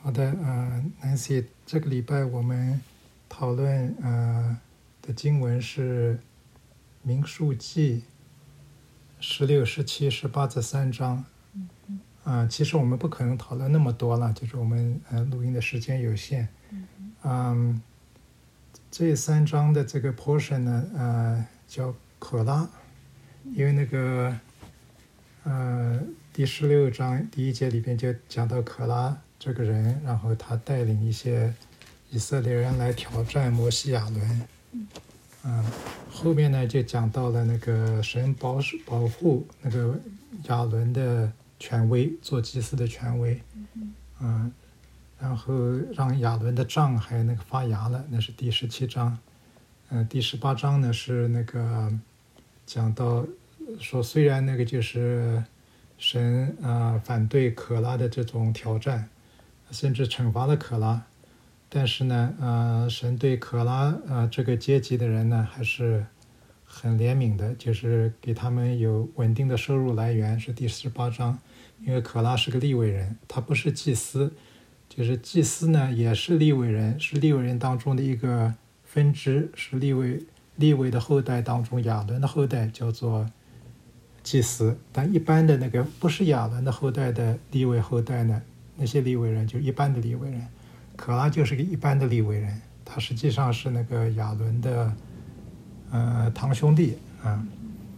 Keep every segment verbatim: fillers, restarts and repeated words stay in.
好的，呃，Nancy，这个礼拜我们讨论呃的经文是民数记十六、十七、十八这三章。嗯嗯。呃，其实我们不可能讨论那么多了，就是我们呃录音的时间有限。嗯嗯。嗯，这三章的这个 portion 呢，呃，叫可拉，因为那个呃第十六章第一节里边就讲到可拉这个人，然后他带领一些以色列人来挑战摩西亚伦。嗯。嗯，后面呢就讲到了那个神保保护那个亚伦的权威，做祭司的权威。嗯。嗯，然后让亚伦的杖还那个发芽了，那是第十七章。呃，第十八章呢是那个讲到说，虽然那个就是神啊、呃、反对可拉的这种挑战，甚至惩罚了可拉，但是呢，呃，神对可拉呃这个阶级的人呢还是很怜悯的，就是给他们有稳定的收入来源，是第十八章。因为可拉是个利未人，他不是祭司，就是祭司呢也是利未人，是利未人当中的一个分支，是利未利未的后代当中亚伦的后代叫做祭司，但一般的那个不是亚伦的后代的利未后代呢，那些利未人就一般的利未人，可拉就是个一般的利未人，他实际上是那个亚伦的呃堂兄弟啊。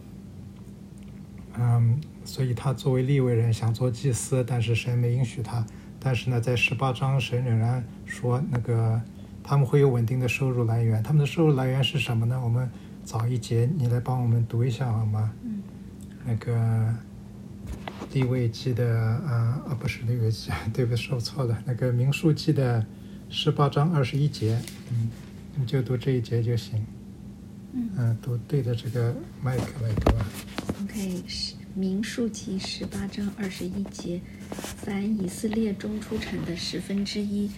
嗯，所以他作为利未人想做祭司，但是神没允许他。但是呢，在十八章神仍然说那个他们会有稳定的收入来源。他们的收入来源是什么呢？我们早一节你来帮我们读一下好吗？嗯。那个利未记的啊啊不是利未记，对不起，说错了。那个民数记的十八章二十一节，嗯，你就读这一节就行。嗯，呃、读对着这个麦克来读啊。 OK， 民数记十八章二十一节，凡以色列中出产的十分之一，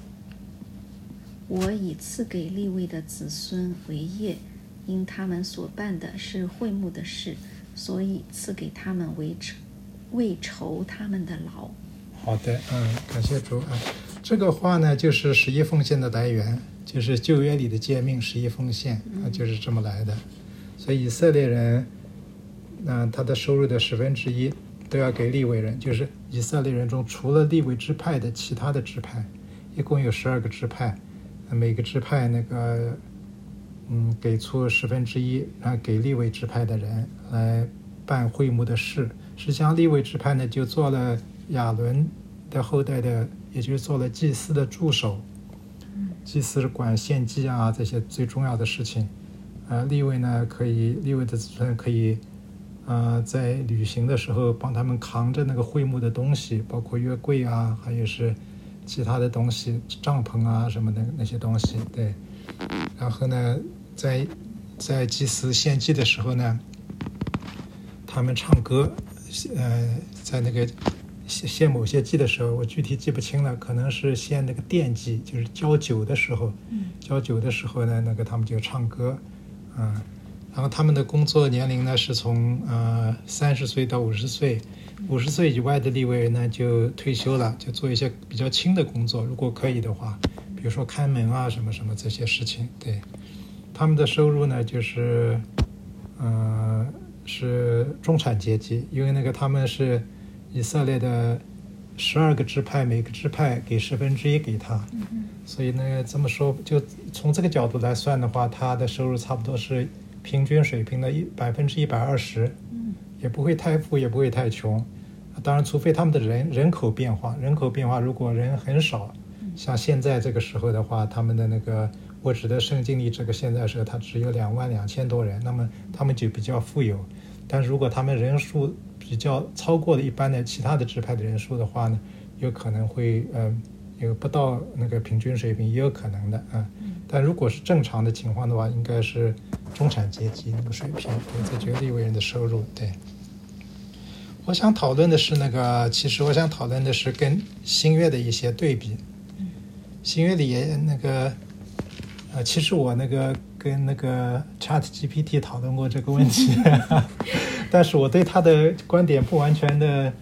我已赐给利未的子孙为业，因他们所办的是会幕的事，所以赐给他们为为酬他们的劳。 好的，嗯，感谢主啊。这个话呢，就是十一奉献的来源，就是旧约里的诫命十一奉献啊，就是这么来的。所以以色列人。那他的收入的十分之一都要给利未人，就是以色列人中除了利未支派的其他的支派，一共有十二个支派，每个支派那个嗯给出十分之一，然后给利未支派的人来办会幕的事。实际上利未支派呢就做了亚伦的后代的，也就是做了祭司的助手，祭司是管献祭啊这些最重要的事情。呃，利未呢可以，利未的子孙可以。呃，在旅行的时候帮他们扛着那个会幕的东西，包括约柜啊，还有是其他的东西，帐篷啊什么的那些东西。对，然后呢，在在祭司献祭的时候呢，他们唱歌，呃，在那个献某些祭的时候，我具体记不清了，可能是献那个奠祭，就是浇酒的时候，浇酒的时候呢，那个他们就唱歌，啊、呃。然后他们的工作年龄呢是从呃三十岁到五十岁，五十岁以外的利未人呢就退休了，就做一些比较轻的工作，如果可以的话，比如说看门啊什么什么这些事情。对，他们的收入呢就是呃是中产阶级，因为那个他们是以色列的十二个支派，每个支派给十分之一给他，所以呢这么说，就从这个角度来算的话，他的收入差不多是平均水平的一百分之一百二十，也不会太富，也不会太穷。当然，除非他们的人人口变化，人口变化如果人很少，像现在这个时候的话，他们的那个，我指的圣经里这个现在时候，他只有两万两千多人，那么他们就比较富有。但是如果他们人数比较超过了一般的其他的支派的人数的话呢，有可能会呃有不到那个平均水平，也有可能的啊。但如果是正常的情况的话，应该是中产阶级那个水平，对，这就是利未人的收入。对，我想讨论的是那个，其实我想讨论的是跟新约的一些对比。新约里也那个，呃，其实我那个跟那个 Chat G P T 讨论过这个问题，但是我对他的观点不完全的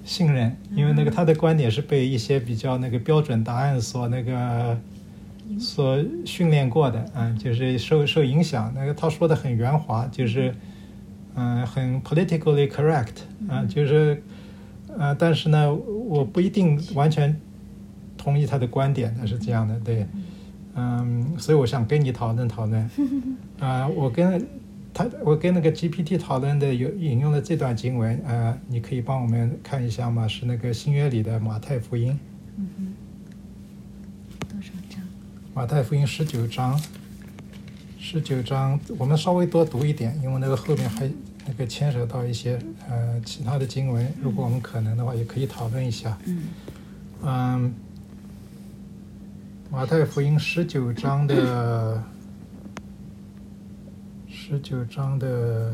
信任，因为那个他的观点是被一些比较那个标准答案所那个所训练过的，嗯，就是受受影响。那个他说的很圆滑，就是嗯很 politically correct， 啊，就是呃，但是呢，我不一定完全同意他的观点的，是这样的，对，嗯，所以我想跟你讨论讨论，啊、呃，我跟他，我跟那个 G P T 讨论的有引用的这段经文，呃，你可以帮我们看一下吗？是那个新约里的马太福音， 嗯哼，多少章？ 马太福音十九章，十九章，我们稍微多读一点，因为那个后面还那个牵扯到一些呃其他的经文，如果我们可能的话，也可以讨论一下。 嗯嗯，马太福音十九章的十九章的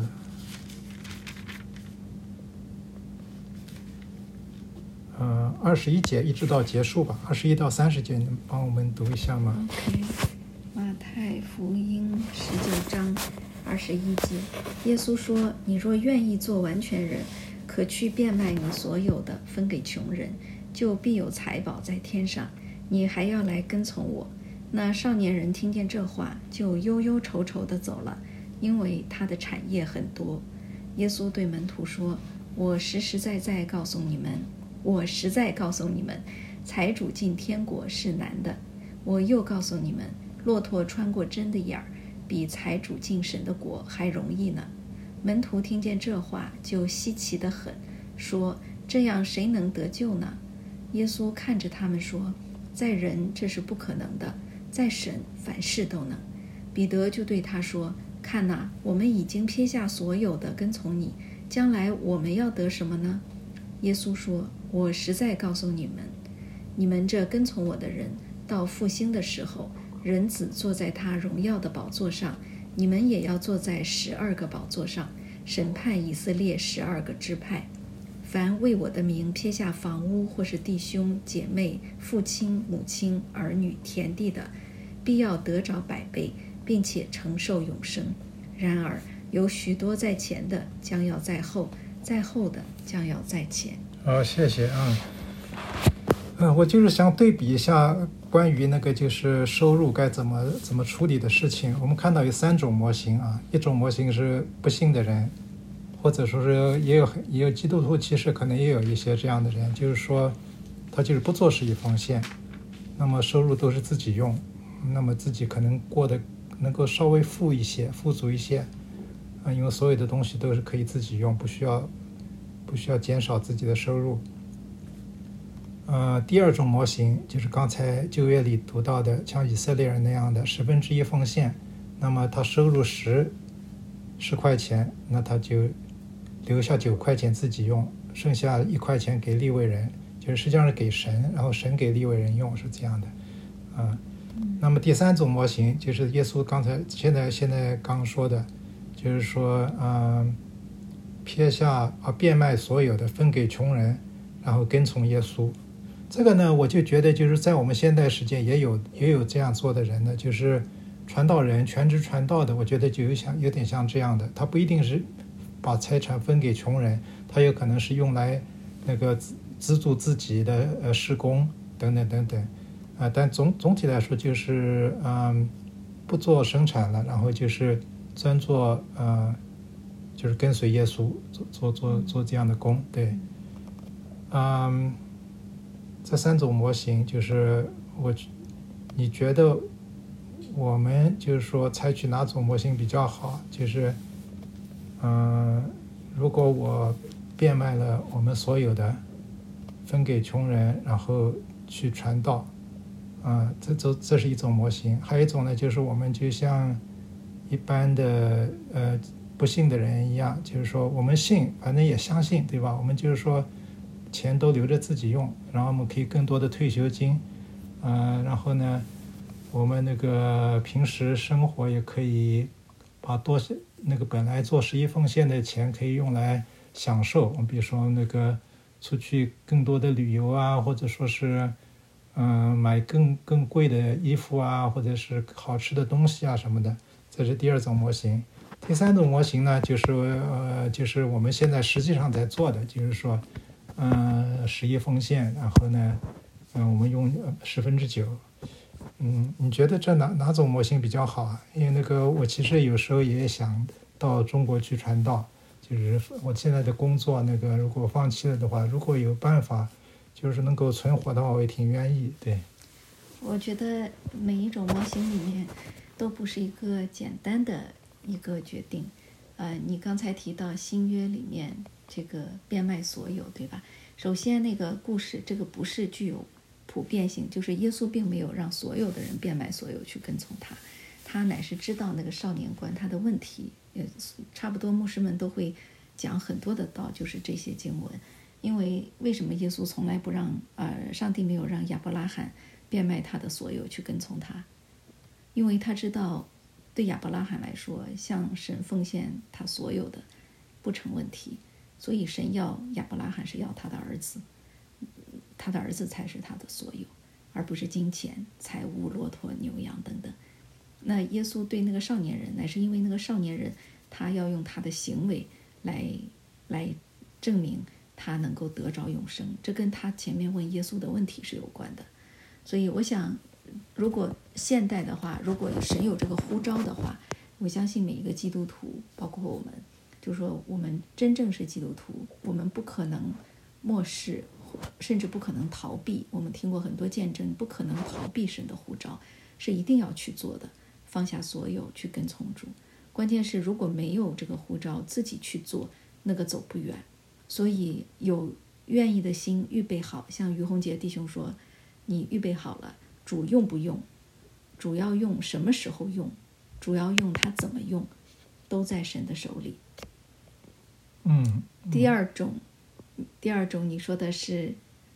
呃二十一节一直到结束吧，二十一到三十节，你能帮我们读一下吗 ？OK， 马太福音十九章二十一节，耶稣说：“你若愿意做完全人，可去变卖你所有的，分给穷人，就必有财宝在天上。你还要来跟从我。”那少年人听见这话，就忧忧愁愁地走了，因为他的产业很多。耶稣对门徒说：“我实实在在告诉你们，我实在告诉你们，财主进天国是难的。我又告诉你们，骆驼穿过针的眼儿，比财主进神的国还容易呢。”门徒听见这话，就稀奇得很，说：“这样谁能得救呢？”耶稣看着他们说：“在人这是不可能的，在神凡事都能。”彼得就对他说：“看哪，我们已经撇下所有的跟从你，将来我们要得什么呢？”耶稣说：“我实在告诉你们，你们这跟从我的人，到复兴的时候，人子坐在他荣耀的宝座上，你们也要坐在十二个宝座上，审判以色列十二个支派。凡为我的名撇下房屋或是弟兄姐妹、父亲母亲、儿女、田地的，必要得着百倍，并且承受永生。然而有许多在前的，将要在后；在后的，将要在前。” 好，谢谢啊。嗯、呃，我就是想对比一下关于那个就是收入该怎么怎么处理的事情。我们看到有三种模型啊，一种模型是不信的人，或者说是也有也有基督徒，其实可能也有一些这样的人，就是说他就是不做十一奉献，那么收入都是自己用，那么自己可能过得能够稍微富一些、富足一些啊，因为所有的东西都是可以自己用，不需要不需要减少自己的收入。呃，第二种模型就是刚才旧约里读到的，像以色列人那样的十分之一奉献，那么他收入十十块钱，那他就留下九块钱自己用，剩下一块钱给利未人，就是实际上是给神，然后神给利未人用，是这样的，啊、呃。那么第三种模型就是耶稣刚才现在现在刚说的，就是说，嗯、呃，撇下啊变卖所有的，分给穷人，然后跟从耶稣。这个呢，我就觉得就是在我们现代时间也有也有这样做的人呢，就是传道人全职传道的，我觉得就有像有点像这样的，他不一定是把财产分给穷人，他有可能是用来那个资助自己的呃事工等等等等，啊、呃，但总总体来说就是嗯不做生产了，然后就是专做呃就是跟随耶稣做做做做这样的工，对，嗯。这三种模型就是我，你觉得我们就是说采取哪种模型比较好？就是，嗯、呃，如果我变卖了我们所有的，分给穷人，然后去传道，啊、呃，这这这是一种模型。还有一种呢，就是我们就像一般的呃不信的人一样，就是说我们信，反正也相信，对吧？我们就是说。钱都留着自己用，然后我们可以更多的退休金，呃，然后呢，我们那个平时生活也可以把多些那个本来做十一奉献的钱可以用来享受，我们比如说那个出去更多的旅游啊，或者说是嗯、呃、买更更贵的衣服啊，或者是好吃的东西啊什么的，这是第二种模型。第三种模型呢，就是呃就是我们现在实际上在做的，就是说。 呃，十一奉献，然后呢，嗯、呃，我们用十分之九。嗯，你觉得这哪哪种模型比较好啊？因为那个我其实有时候也想到中国去传道，就是我现在的工作那个如果放弃了的话，如果有办法，就是能够存活的话，我也挺愿意。对， 我觉得每一种模型里面都不是一个简单的一个决定。呃，你刚才提到新约里面这个变卖所有，对吧？首先那个故事，这个不是具有普遍性，就是耶稣并没有让所有的人变卖所有去跟从他，他乃是知道那个少年官他的问题。呃，差不多牧师们都会讲很多的道，就是这些经文。因为为什么耶稣从来不让呃，上帝没有让亚伯拉罕变卖他的所有去跟从他？因为他知道对亚伯拉罕来说，向神奉献他所有的不成问题，所以神要亚伯拉罕是要他的儿子，他的儿子才是他的所有，而不是金钱、财物、骆驼、牛羊等等。那耶稣对那个少年人，乃是因为那个少年人他要用他的行为来来证明他能够得着永生，这跟他前面问耶稣的问题是有关的。所以我想，如果现代的话，如果神有这个呼召的话，我相信每一个基督徒，包括我们，就是说我们真正是基督徒，我们不可能漠视，甚至不可能逃避。我们听过很多见证，不可能逃避神的呼召，是一定要去做的，放下所有去跟从主。关键是如果没有这个呼召，自己去做，那个走不远。所以有愿意的心，预备好，像于洪杰弟兄说，你预备好了，主用不用，主要用什么时候用，主要用他怎么用，都在神的手里。 嗯。嗯第二种，第二种你说的是，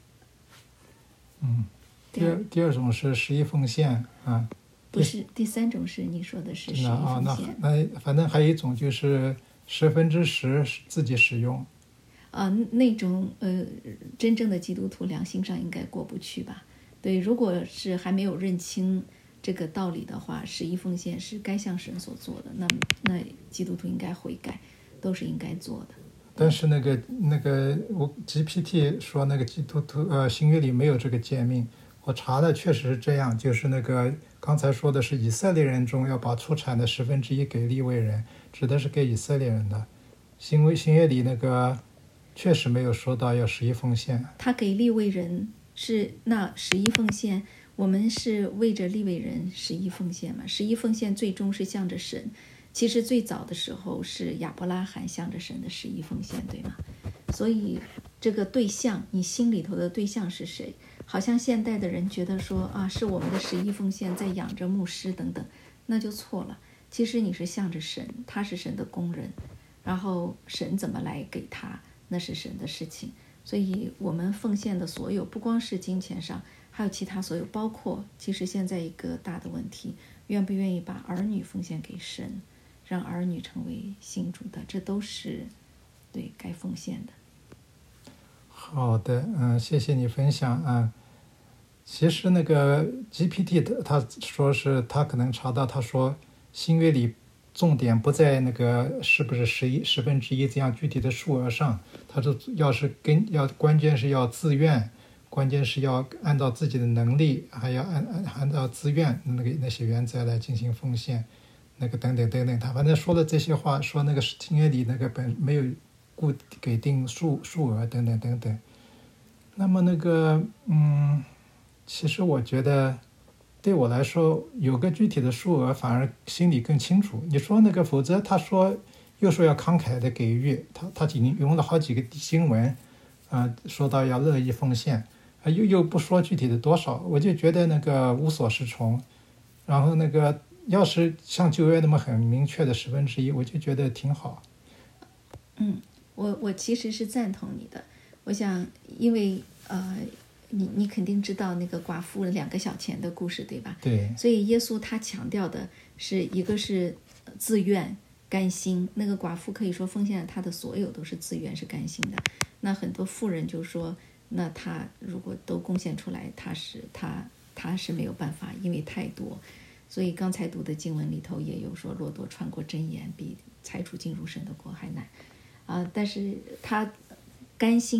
嗯，第二第二种是十一奉献啊。 不是，第三种是你说的是十一啊，那奉献。 那反正还有一种就是十分之十自己使用。 啊，那种呃，真正的基督徒良心上应该过不去吧？对，如果是还没有认清这个道理的话，十一奉献是该向神所做的，那那基督徒应该悔改，都是应该做的。 但是那个那个我 G P T 说那个基督徒呃新约里没有这个诫命，我查的确实是这样，就是那个刚才说的是以色列人中要把出产的十分之一给利未人，指的是给以色列人的。新约新约里那个确实没有说到要十一奉献。 他给利未人是那十一奉献，我们是为着利未人十一奉献嘛？十一奉献最终是向着神。其实最早的时候是亚伯拉罕向着神的十一奉献，对吗？所以这个对象，你心里头的对象是谁？好像现代的人觉得说啊，是我们的十一奉献在养着牧师等等，那就错了。其实你是向着神，他是神的工人，然后神怎么来给他，那是神的事情。所以我们奉献的所有，不光是金钱上，还有其他所有，包括其实现在一个大的问题，愿不愿意把儿女奉献给神，让儿女成为信主的，这都是对该奉献的。 好的，嗯，谢谢你分享啊。其实那个 G P T 的他说是他可能查到，他说新约里重点不在那个是不是十一十分之一这样具体的数额上，他说要是跟要关键是要自愿，关键是要按照自己的能力，还要按按按照自愿那个那些原则来进行奉献，那个等等等等，他反正说了这些话，说那个新约里那个本没有固给定数数额等等等等。那么那个嗯，其实我觉得对我来说有个具体的数额反而心里更清楚。你说那个否则他说又说要慷慨的给予，他他已经用了好几个经文啊、呃，说到要乐意奉献，又又不说具体的多少，我就觉得那个无所适从。然后那个要是像旧约那么很明确的十分之一，我就觉得挺好。 嗯，我我其实是赞同你的。我想，因为呃，你你肯定知道那个寡妇两个小钱的故事，对吧？ 对。 所以耶稣他强调的是一个是自愿甘心，那个寡妇可以说奉献了他的所有都是自愿是甘心的。那很多妇人就说，那他如果都贡献出来，他是他他是没有办法，因为太多。所以刚才读的经文里头也有说，骆驼穿过针眼，比财主进入神的国还难啊、呃！但是他甘心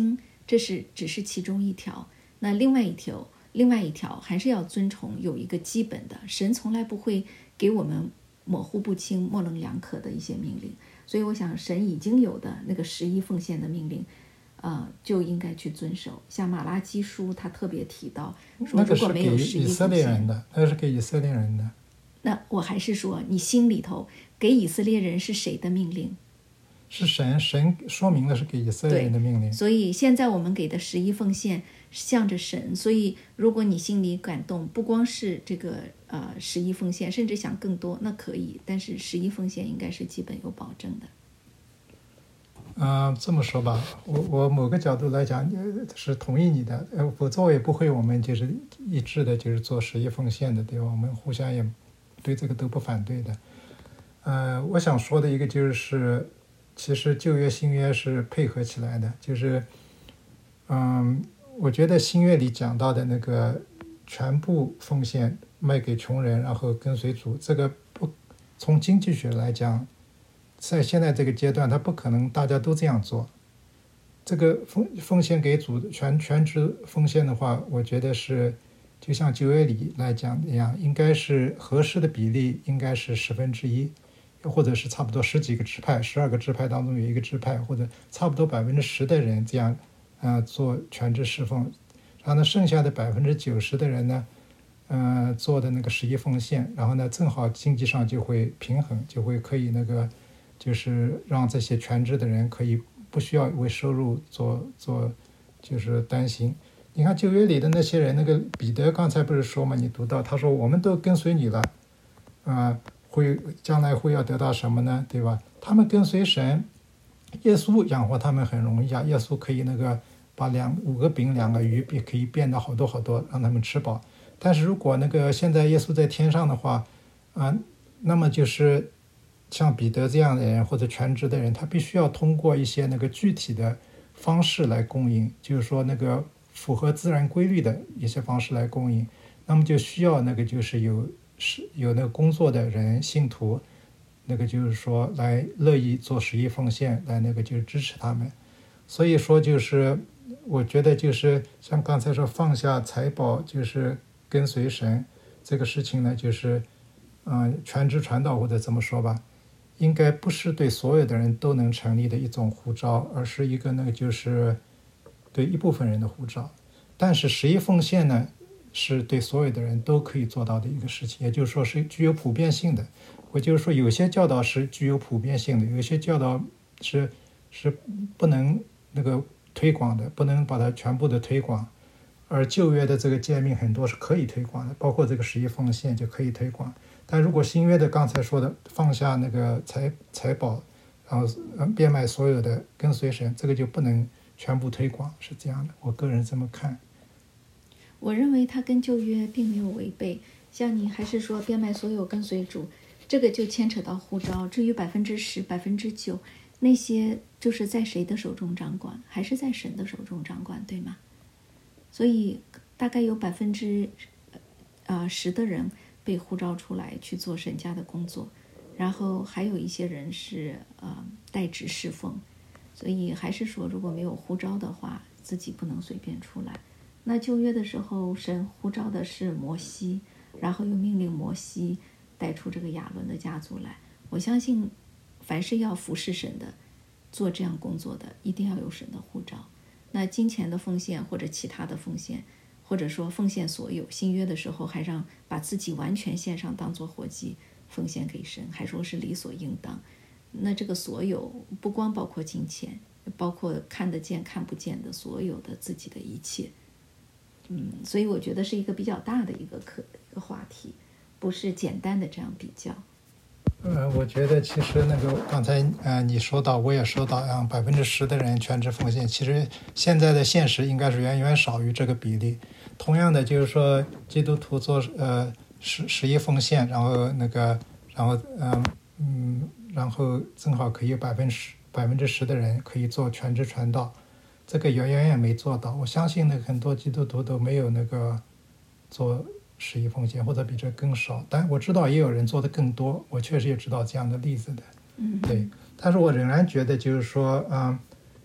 这是只是其中一条。那另外一条，另外一条还是要遵从有一个基本的，神从来不会给我们模糊不清、模棱两可的一些命令。所以我想，神已经有的那个十一奉献的命令，呃，就应该去遵守。像马拉基书，他特别提到说，如果没有十一奉献， 那个是给以色列人的，那是给以色列人的。 那我还是说，你心里头给以色列人是谁的命令？ 是神，神说明了是给以色列人的命令。 所以现在我们给的十一奉献向着神，所以如果你心里感动，不光是这个呃十一奉献，甚至想更多，那可以，但是十一奉献应该是基本有保证的。 嗯、呃，这么说吧，我我某个角度来讲是同意你的，呃，否则我也不会我们就是一致的，就是做十一奉献的，对吧？我们互相也对这个都不反对的。呃，我想说的一个就是。其实旧约新约是配合起来的，就是嗯，我觉得新约里讲到的那个全部奉献卖给穷人，然后跟随主，这个不从经济学来讲，在现在这个阶段它不可能大家都这样做。这个奉奉献给主全全职奉献的话，我觉得是就像旧约里来讲一样，应该是合适的比例应该是十分之一，或者是差不多十几个支派，十二个支派当中有一个支派，或者差不多百分之十的人这样，呃，做全职侍奉，然后呢，剩下的百分之九十的人呢，呃，做的那个十一奉献，然后呢，正好经济上就会平衡，就会可以那个，就是让这些全职的人可以不需要为收入做做，就是担心。你看旧约里的那些人，那个彼得刚才不是说嘛，你读到他说我们都跟随你了，啊、呃。会将来会要得到什么呢？对吧？他们跟随神，耶稣养活他们很容易啊。耶稣可以那个把两五个饼两个鱼可以变得好多好多，让他们吃饱。但是如果那个现在耶稣在天上的话，啊，那么就是像彼得这样的人或者全职的人，他必须要通过一些那个具体的方式来供应，就是说那个符合自然规律的一些方式来供应。那么就需要那个就是有。是有那个工作的人信徒，那个就是说来乐意做十一奉献，来那个就是支持他们。所以说就是我觉得就是像刚才说放下财宝就是跟随神这个事情呢，就是嗯、呃、全职传道或者怎么说吧，应该不是对所有的人都能成立的一种呼召，而是一个那个就是对一部分人的呼召。但是十一奉献呢，是对所有的人都可以做到的一个事情，也就是说是具有普遍性的。我就是说，有些教导是具有普遍性的，有些教导是是不能那个推广的，不能把它全部的推广。而旧约的这个诫命很多是可以推广的，包括这个十一奉献就可以推广。但如果新约的刚才说的放下那个财财宝，然后变卖所有的跟随神，这个就不能全部推广，是这样的。我个人这么看。 我认为它跟旧约并没有违背，像你还是说变卖所有跟随主，这个就牵扯到呼召。至于百分之十、百分之九，那些就是在谁的手中掌管，还是在神的手中掌管，对吗？所以大概有百分之呃十的人被呼召出来去做神家的工作，然后还有一些人是呃代职侍奉。所以还是说，如果没有呼召的话，自己不能随便出来。那旧约的时候，神呼召的是摩西，然后又命令摩西带出这个亚伦的家族来。我相信，凡是要服侍神的，做这样工作的，一定要有神的呼召。那金钱的奉献或者其他的奉献，或者说奉献所有，新约的时候还让把自己完全献上，当作活祭奉献给神，还说是理所应当。那这个所有不光包括金钱，包括看得见看不见的所有的自己的一切。嗯，所以我觉得是一个比较大的一个课一个话题，不是简单的这样比较。 呃，我觉得其实那个刚才呃你说到，我也说到，让百分之十的人全职奉献，其实现在的现实应该是远远少于这个比例。同样的，就是说基督徒做呃十十一奉献，然后那个然后嗯嗯，然后正好可以有百分之百分之十的人可以做全职传道。这个远远远没做到，我相信呢，很多基督徒都没有那个做十一奉献，或者比这更少。但我知道也有人做的更多，我确实也知道这样的例子的。 嗯， 对。但是我仍然觉得，就是说，嗯，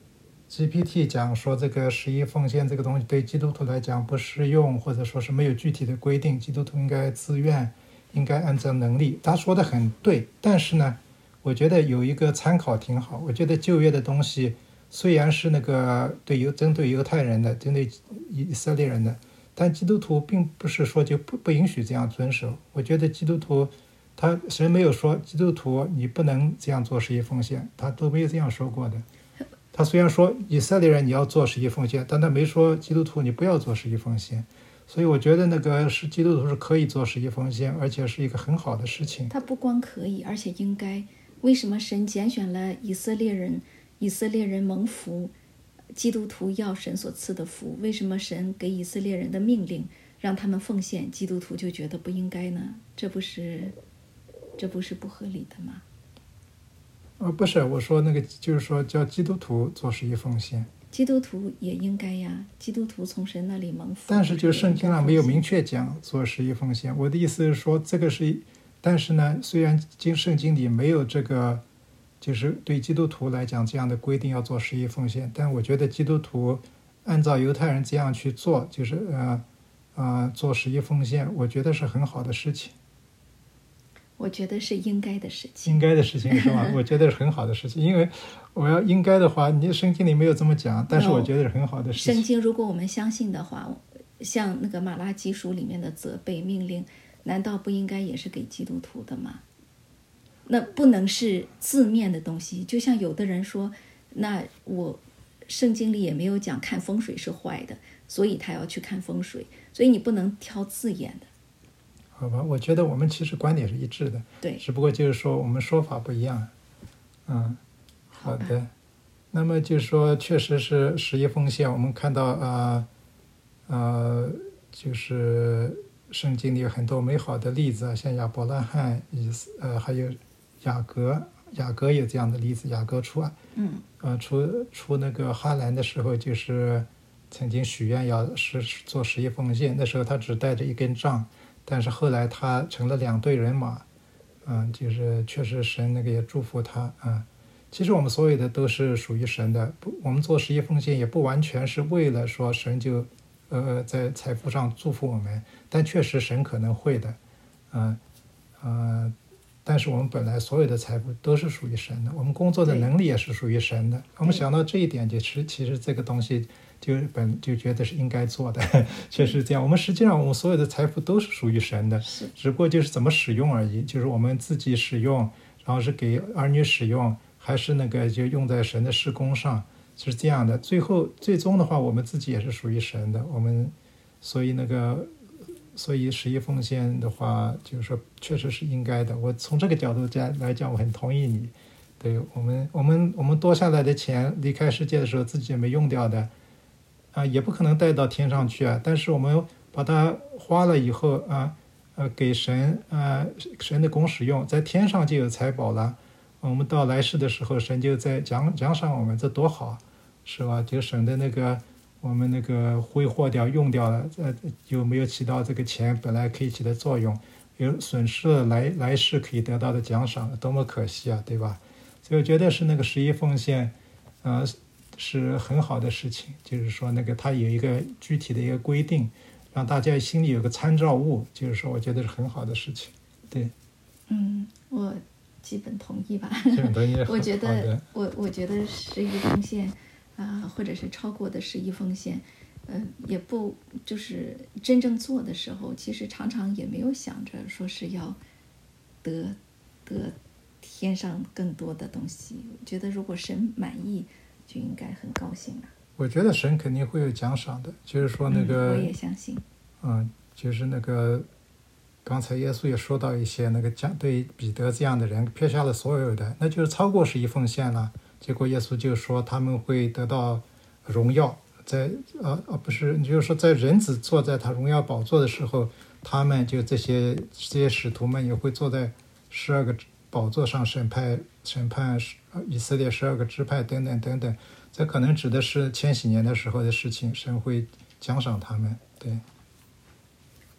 G P T 讲说这个十一奉献这个东西对基督徒来讲不适用，或者说是没有具体的规定，基督徒应该自愿，应该按照能力。他说的很对，但是呢，我觉得有一个参考挺好。我觉得旧约的东西虽然是那个对犹针对犹太人的，针对以色列人的，但基督徒并不是说就不不允许这样遵守。我觉得基督徒他神没有说基督徒你不能这样做十一奉献，他都没有这样说过的。他虽然说以色列人你要做十一奉献，但他没说基督徒你不要做十一奉献。所以我觉得那个是基督徒是可以做十一奉献，而且是一个很好的事情。 他不光可以，而且应该。为什么神拣选了以色列人？以色列人蒙福，基督徒要神所赐的福。为什么神给以色列人的命令让他们奉献，基督徒就觉得不应该呢？这不是，这不是不合理的吗？ 呃，不是，我说那个就是说叫基督徒做十一奉献， 基督徒也应该呀。基督徒从神那里蒙福， 但是就圣经上没有明确讲做十一奉献。我的意思是说，这个是，但是呢，虽然经圣经里没有这个，就是对基督徒来讲这样的规定要做十一奉献，但我觉得基督徒按照犹太人这样去做，就是呃呃做十一奉献，我觉得是很好的事情。 我觉得是应该的事情， 应该的事情是吧？我觉得是很好的事情，因为我要应该的话，你圣经里没有这么讲，但是我觉得是很好的事情。 圣经如果我们相信的话，像那个马拉基书里面的责备命令，难道不应该也是给基督徒的吗？那不能是字面的东西，就像有的人说，那我圣经里也没有讲看风水是坏的，所以他要去看风水，所以你不能挑字眼的。 好吧，我觉得我们其实观点是一致的， 对， 只不过就是说我们说法不一样。嗯，好的。好，那么就是说，确实是十一奉献，我们看到啊呃, 呃，就是圣经里有很多美好的例子，像亚伯拉罕，以呃还有雅各，雅各有这样的例子，雅各出嗯呃出出那个哈兰的时候，就是曾经许愿要是做十一奉献，那时候他只带着一根杖。但是后来他成了两队人马，嗯，就是确实神那个也祝福他啊、嗯。其实我们所有的都是属于神的，不，我们做十一奉献也不完全是为了说神就，呃，在财富上祝福我们，但确实神可能会的，嗯呃，但是我们本来所有的财富都是属于神的，我们工作的能力也是属于神的。我们想到这一点，就是其实这个东西。就本就觉得是应该做的，确实这样。我们实际上我们所有的财富都是属于神的，只不过就是怎么使用而已。就是我们自己使用，然后是给儿女使用，还是那个就用在神的事工上，是这样的。最后最终的话，我们自己也是属于神的。我们所以那个所以十一奉献的话，就是说确实是应该的。我从这个角度来讲，我很同意你。对我们我们我们多下来的钱，离开世界的时候自己也没用掉的。啊，也不可能带到天上去啊！但是我们把它花了以后啊，呃，给神啊，神的功使用，在天上就有财宝了。我们到来世的时候，神就在奖奖赏我们，这多好，是吧？就省得那个我们那个挥霍掉、用掉了，呃，有没有起到这个钱本来可以起的作用，有损失了来来世可以得到的奖赏，多么可惜啊，对吧？所以我觉得是那个十一奉献，呃。是很好的事情，就是说那个它有一个具体的一个规定，让大家心里有个参照物，就是说我觉得是很好的事情。对， 嗯，我基本同意吧。 基本同意。 我觉得我我觉得十一奉献啊、呃，或者是超过的十一奉献，呃，也不就是真正做的时候，其实常常也没有想着说是要得得天上更多的东西。我觉得如果神满意，就应该很高兴了。 我觉得神肯定会有奖赏的，就是说那个， 嗯、我也相信。 嗯，就是那个，刚才耶稣也说到一些那个讲对彼得这样的人撇下了所有的，那就是超过十一奉献了。结果耶稣就说他们会得到荣耀，在呃呃不是，就是说在人子坐在他荣耀宝座的时候，他们就这些这些使徒们也会坐在十二个宝座上审判审判以色列十二个支派等等等等，这可能指的是千禧年的时候的事情，神会奖赏他们。对，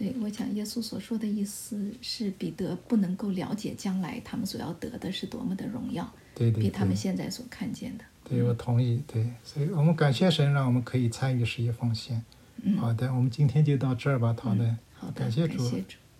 对，我想耶稣所说的意思是，彼得不能够了解将来他们所要得的是多么的荣耀， 对对对， 比他们现在所看见的。 对，我同意。对，所以我们感谢神，让我们可以参与十一奉献。 嗯， 好的，我们今天就到这儿吧，讨论。 好的， 感谢主。 感谢主。